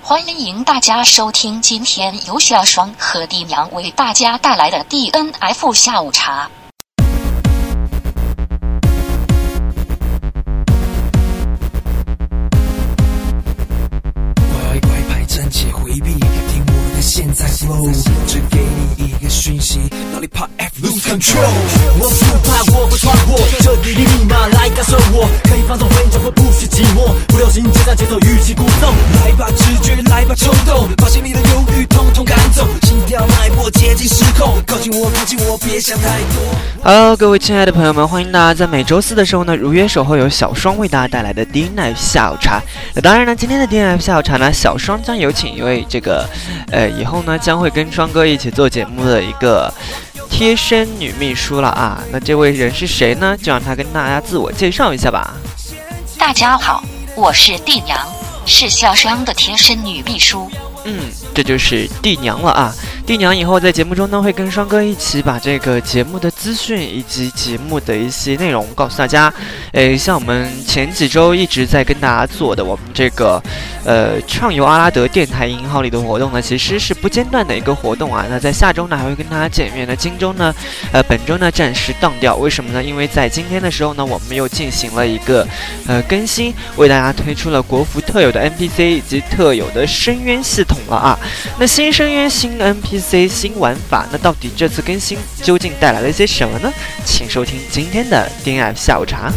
欢迎大家收听今天由小双和帝娘为大家带来的 DNF 下午茶。 乖牌暂且回避，听我的现在 flow， 只给你一个讯息，哪里怕 F lose control， 我不怕我会闯祸，这里的密码来感受我，可以放纵混淆或不是寂寞，不流行接上节奏语气鼓动，来吧直觉来吧冲动，把心里的忧郁统统赶走，心跳脉搏接近失控，靠近我别想太多。 Hello， 各位亲爱的朋友们，欢迎大家在每周四的时候呢，如约守候由小双为大家带来的 DNF 下午茶。那当然呢，今天的 DNF 下午茶呢，小双将有请一位以后呢将会跟双哥一起做节目的一个贴身女秘书了啊。那这位人是谁呢？就让她跟大家自我介绍一下吧。 大家好，我是帝娘，是小双的贴身女秘书。 这就是帝娘了啊！帝娘以后在节目中呢，会跟双哥一起把这个节目的资讯以及节目的一些内容告诉大家。像我们前几周一直在跟大家做的我们这个畅游阿拉德电台银号里的活动呢，其实是不间断的一个活动啊。那在下周呢还会跟大家见面呢。本周呢暂时当掉，为什么呢？因为在今天的时候呢，我们又进行了一个更新，为大家推出了国服特有的 NPC 以及特有的深渊系统了啊。那新深渊、新 NPC、新玩法，那到底这次更新究竟带来了一些什么呢？请收听今天的 DNF 下午茶。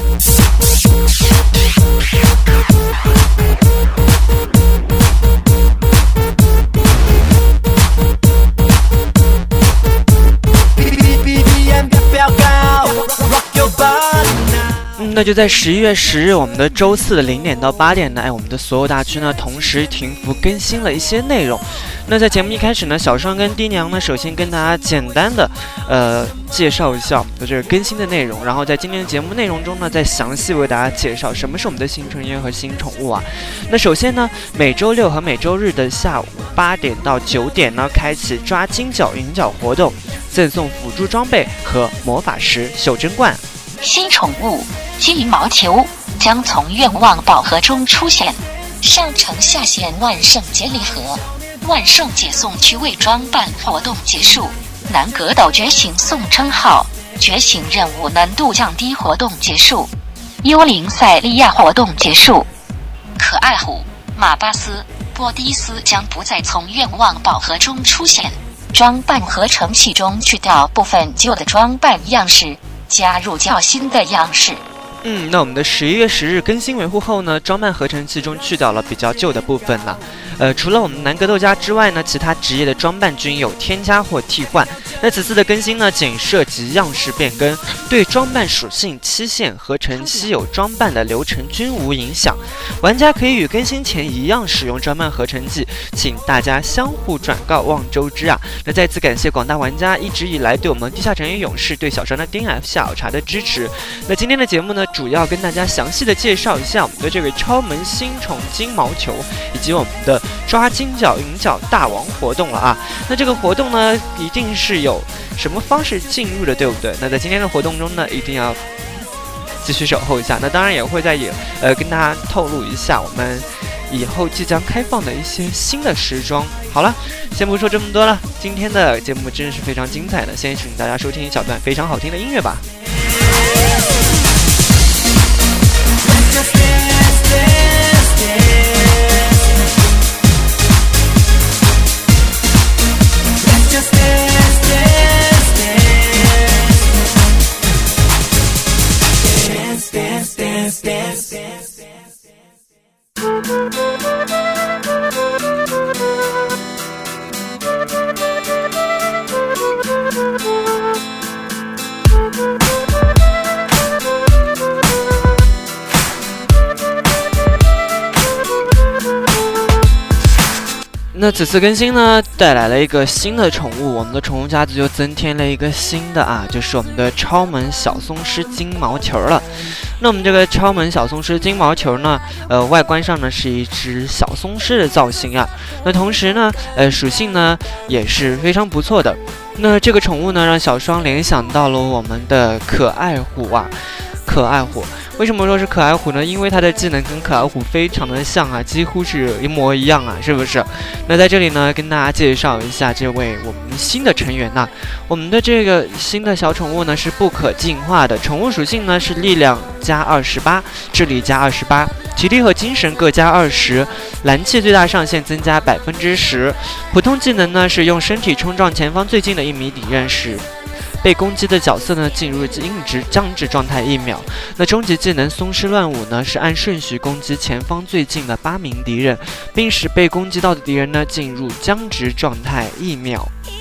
那就在11月10日，我们的周四的0点到8点呢，我们的所有大区呢同时停服更新了一些内容。那在节目一开始呢，小双跟帝娘呢，首先跟大家简单的介绍一下我们的这个更新的内容，然后在今天的节目内容中呢，再详细为大家介绍什么是我们的新成员和新宠物啊。那首先呢，每周六和每周日的下午8点到9点呢，开启抓金角银角活动，赠送辅助装备和魔法石袖珍冠。 新宠物金毛球将从愿望宝盒中出现，上城下线万圣节礼盒，万圣节送趣味装扮活动结束，南格斗觉醒送称号，觉醒任务难度降低活动结束，幽灵赛利亚活动结束，可爱虎马巴斯波迪斯将不再从愿望宝盒中出现，装扮合成器中去掉部分旧的装扮样式，加入较新的样式。 那我们的11月10日更新维护后呢，装扮合成器中去掉了比较旧的部分了。除了我们南格斗家之外呢，其他职业的装扮均有添加或替换。那此次的更新呢，仅涉及样式变更，对装扮属性、期限、合成稀有装扮的流程均无影响。玩家可以与更新前一样使用装扮合成剂，请大家相互转告望周知啊。那再次感谢广大玩家一直以来对我们地下城与勇士对小双的 DNF 下午茶的支持。那今天的节目呢，主要跟大家详细的介绍一下我们的这个超门新宠金毛球，以及我们的抓金角银角大王活动了啊。那这个活动呢，一定是有什么方式进入的，对不对？那在今天的活动中呢，一定要继续守候一下。那当然也会跟大家透露一下我们以后即将开放的一些新的时装。好了，先不说这么多了，今天的节目真的是非常精彩的，先请大家收听一小段非常好听的音乐吧。那此次更新呢，带来了一个新的宠物，我们的宠物家族就增添了一个新的啊，就是我们的超门小松狮金毛球了。那我们这个超门小松狮金毛球呢，外观上呢是一只小松狮的造型啊。那同时呢，属性呢也是非常不错的。那这个宠物呢，让小双联想到了我们的可爱虎啊。可爱虎， 为什么说是可爱虎呢？因为它的技能跟可爱虎非常的像啊，几乎是一模一样啊，是不是？那在这里呢，跟大家介绍一下这位我们新的成员呐。我们的这个新的小宠物呢是不可进化的，宠物属性呢是力量加28，智力加28，体力和精神各加20，蓝气最大上限增加10%。普通技能呢是用身体冲撞前方最近的1名敌人，使被攻击的角色呢进入僵直状态1秒。那终极技能松狮乱舞呢是按顺序攻击前方最近的8名敌人，并使被攻击到的敌人呢进入僵直状态1秒。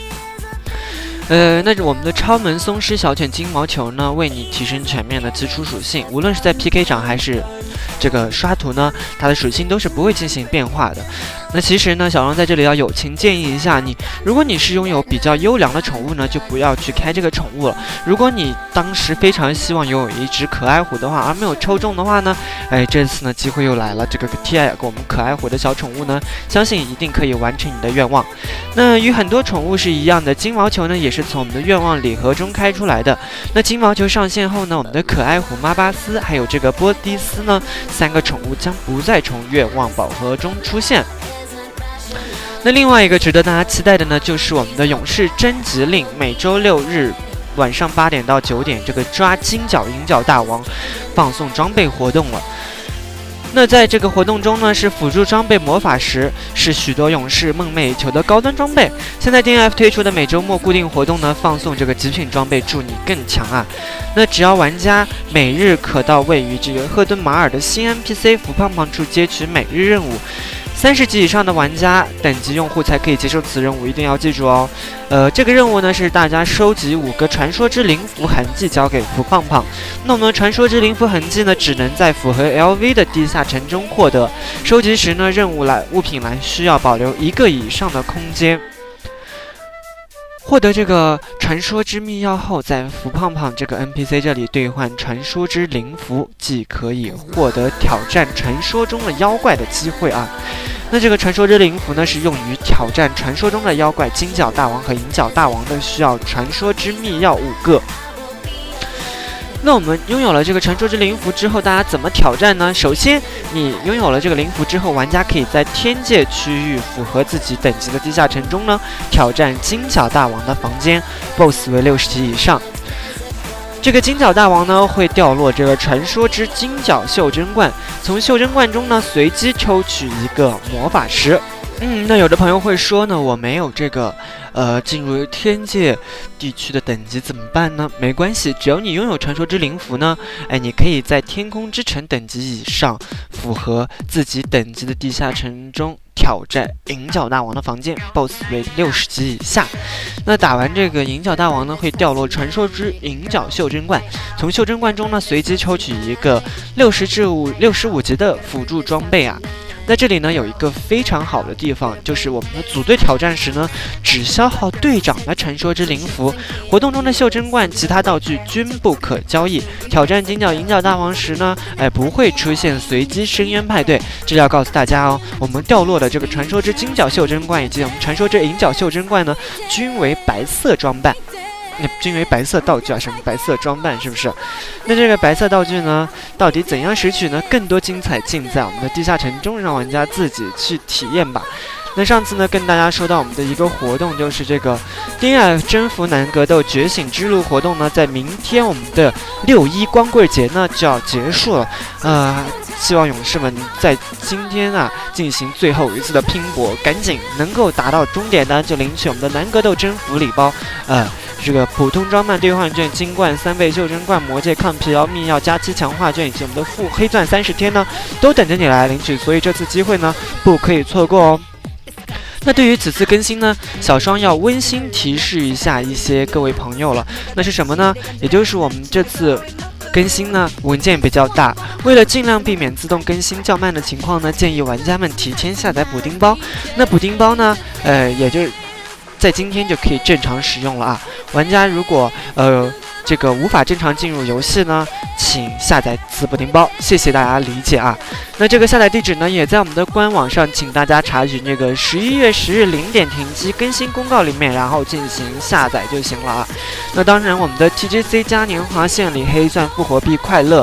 那我们的超萌松狮小犬金毛球呢，为你提升全面的基础属性，无论是在 PK 场还是这个刷图呢，它的属性都是不会进行变化的。那其实呢，小龙在这里要友情建议一下你，如果你是拥有比较优良的宠物呢，就不要去开这个宠物了。如果你当时非常希望拥有一只可爱虎的话，而没有抽中的话呢，这次呢机会又来了，这个 TI 给我们可爱虎的小宠物呢，相信一定可以完成你的愿望。那与很多宠物是一样的，金毛球呢也是从我们的愿望礼盒中开出来的。那金毛球上线后呢，我们的可爱虎妈巴斯还有这个波迪斯呢，3个宠物将不再从愿望宝盒中出现。那另外一个值得大家期待的呢，就是我们的勇士征集令，每周6日晚上8点到9点，这个抓金角银角大王放送装备活动了。那在这个活动中呢，是辅助装备魔法石，是许多勇士梦寐以求的高端装备。现在 DNF 推出的每周末固定活动呢，放送这个极品装备，助你更强啊！那只要玩家每日可到位于这个赫顿马尔的新 NPC 福胖胖处接取每日任务。30级以上的玩家等级用户才可以接受此任务，一定要记住哦。这个任务呢是大家收集5个传说之灵符痕迹交给福胖胖。那我们传说之灵符痕迹呢，只能在符合 LV 的地下城中获得。收集时呢，任务栏物品栏需要保留1个以上的空间。获得这个传说之密钥后，在福胖胖这个 NPC 这里兑换传说之灵符，即可以获得挑战传说中的妖怪的机会啊。那这个传说之灵符呢，是用于挑战传说中的妖怪金角大王和银角大王的，需要传说之密钥5个。那我们拥有了这个传说之灵符之后，大家怎么挑战呢？首先，你拥有了这个灵符之后，玩家可以在天界区域符合自己等级的地下城中呢，挑战金角大王的房间 ，BOSS 为60级以上。这个金角大王呢，会掉落这个传说之金角袖珍罐，从袖珍罐中呢随机抽取1个魔法石。那有的朋友会说呢，我没有这个进入天界地区的等级怎么办呢？没关系，只要你拥有传说之灵符呢，你可以在天空之城等级以上，符合自己等级的地下城中挑战银角大王的房间 ，BOSS 为60级以下。那打完这个银角大王呢，会掉落传说之银角袖珍罐，从袖珍罐中呢随机抽取1个60至65级的辅助装备啊。那这里呢有一个非常好的地方，就是我们的组队挑战时呢，只消耗队长的传说之灵符，活动中的袖珍罐其他道具均不可交易。挑战金角银角大王时呢，不会出现随机深渊派对。这要告诉大家哦，我们掉落的这个传说之金角袖珍罐以及我们传说之银角袖珍罐呢，均为白色装扮。均为白色道具啊，什么白色装扮是不是？那这个白色道具呢，到底怎样拾取呢？更多精彩尽在我们的地下城中，让玩家自己去体验吧。那上次呢，跟大家说到我们的一个活动，就是这个 DNF 征服南格斗觉醒之路活动呢，在明天我们的6·1光棍节呢就要结束了。希望勇士们在今天啊进行最后一次的拼搏，赶紧能够达到终点呢，就领取我们的南格斗征服礼包。这个普通装扮兑换券、金冠3倍、袖珍冠、魔戒抗疲劳密钥、加7强化券以及我们的副黑钻30天呢，都等着你来领取，所以这次机会呢不可以错过哦。那对于此次更新呢，小双要温馨提示一下一些各位朋友了，那是什么呢？也就是我们这次更新呢文件比较大，为了尽量避免自动更新较慢的情况呢，建议玩家们提前下载补丁包。那补丁包呢，也就是在今天就可以正常使用了啊。玩家如果这个无法正常进入游戏呢，请下载此补丁包，谢谢大家理解啊。那这个下载地址呢，也在我们的官网上，请大家查询这个11月10日0点停机更新公告里面，然后进行下载就行了啊。那当然，我们的 TGC 嘉年华献礼黑钻复活币快乐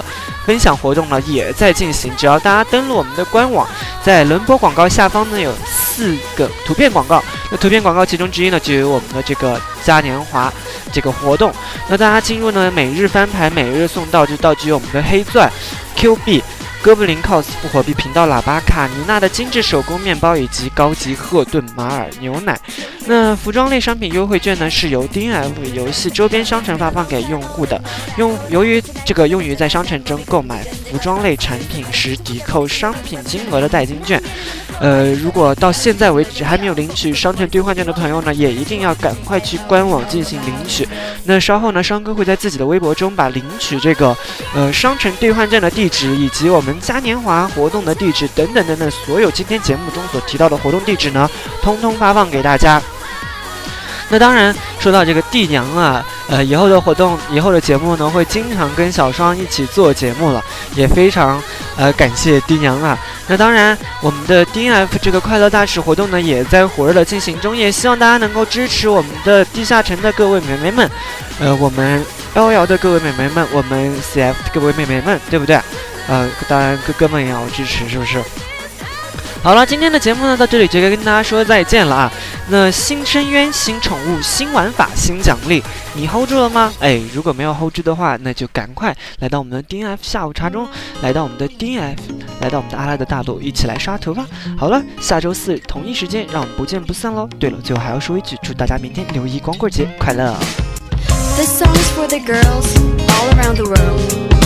分享活动呢也在进行，只要大家登录我们的官网，在轮播广告下方呢有4个图片广告，那图片广告其中之一呢就有我们的这个嘉年华这个活动，那大家进入呢每日翻牌每日送道具，道具有我们的黑钻 Q 币哥布林 cos 复活币频道喇叭卡尼娜的精致手工面包以及高级赫顿马尔牛奶。那服装类商品优惠券呢是由 DNF 游戏周边商城发放给用户的，由于这个用于在商城中购买服装类产品时抵扣商品金额的代金券。如果到现在为止还没有领取商城兑换券的朋友呢，也一定要赶快去官网进行领取。那稍后呢，商哥会在自己的微博中把领取这个商城兑换券的地址，以及我们嘉年华活动的地址等等等等，所有今天节目中所提到的活动地址呢，通通发放给大家。那当然，说到这个帝娘啊，以后的活动、以后的节目呢，会经常跟小双一起做节目了，也非常感谢帝娘啊。那当然，我们的 DNF 这个快乐大使活动呢，也在火热的进行中，也希望大家能够支持我们的地下城的各位美眉们，我们LL的各位美眉们，我们 CF 的各位妹妹们，对不对？当然哥哥们也要支持，是不是？好了，今天的节目呢到这里就该跟大家说再见了啊。那新深渊、新宠物、新玩法、新奖励，你 hold 住了吗？如果没有 hold 住的话，那就赶快来到我们的 DNF 下午茶中，来到我们的 DNF， 来到我们的阿拉的大陆，一起来刷头吧。好了，下周4同一时间，让我们不见不散喽。对了，最后还要说一句，祝大家明天6一光棍节快乐。 This song is for the girls all around the world.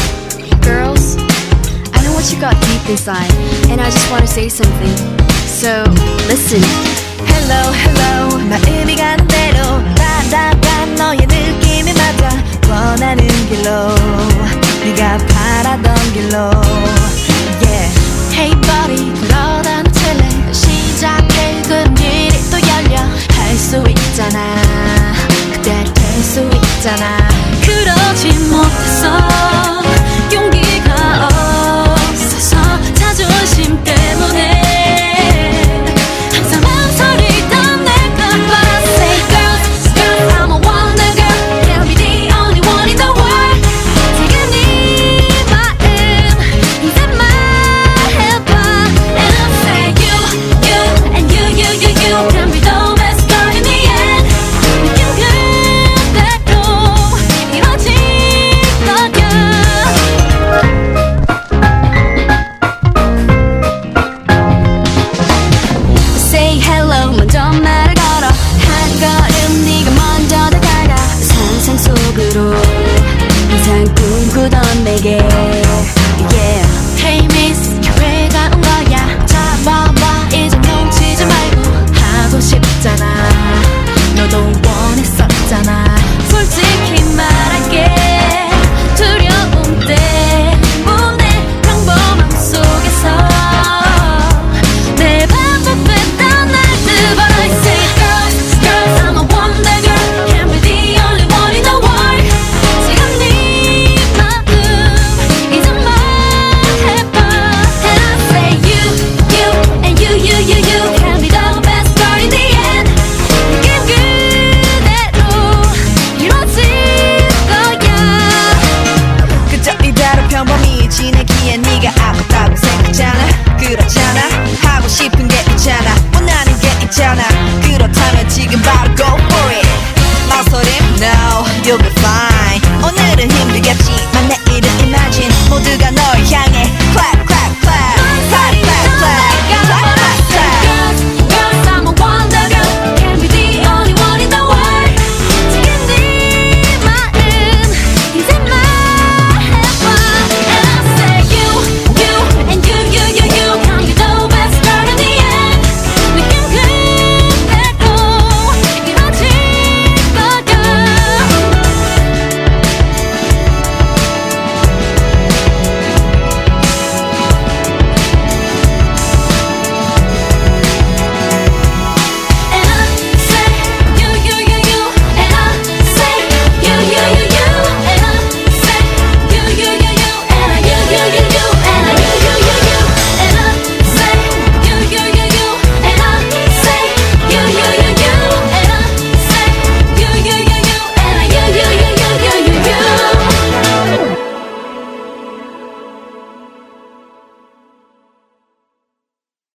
Girls, I know what you got deep inside, and I just want to say something. So, listen. Hello, hello. 마음이 가는 대로 답답한 너의 느낌이 맞아. 원하는 길로 네가 바라던 길로